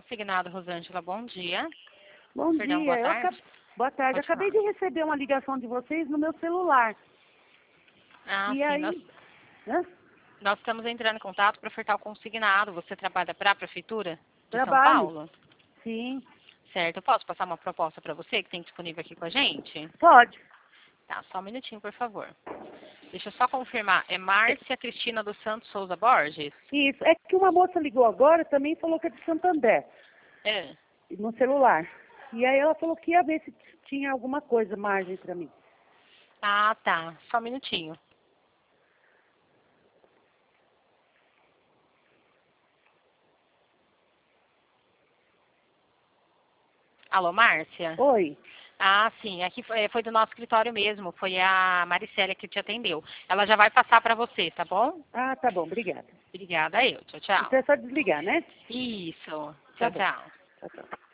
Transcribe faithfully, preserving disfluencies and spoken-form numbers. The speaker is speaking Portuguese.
Consignado, Rosângela, bom dia. Bom Perdão, dia. boa Eu tarde. acab- Boa tarde. Pode Acabei falar. de receber uma ligação de vocês no meu celular. Ah, E sim, aí... nós, Hã? nós estamos entrando em contato para ofertar o consignado. Você trabalha para a Prefeitura de São Trabalho. Paulo? Sim. Certo, eu posso passar uma proposta para você que tem disponível aqui com a gente? Pode. Tá, só um minutinho, por favor. Deixa eu só confirmar. É Márcia Cristina dos Santos Souza Borges? Isso. É que uma moça ligou agora também falou que é de Santander, É. no celular. E aí ela falou que ia ver se tinha alguma coisa, margem pra mim. Ah, tá. Só um minutinho. Alô, Márcia? Oi. Ah, sim. Aqui foi, foi do nosso escritório mesmo. Foi a Maricélia que te atendeu. Ela já vai passar para você, tá bom? Ah, tá bom. Obrigada. Obrigada, eu. Tchau, tchau. Então é só desligar, né? Isso. Tá Tchau, bom. tchau. Tchau, tchau.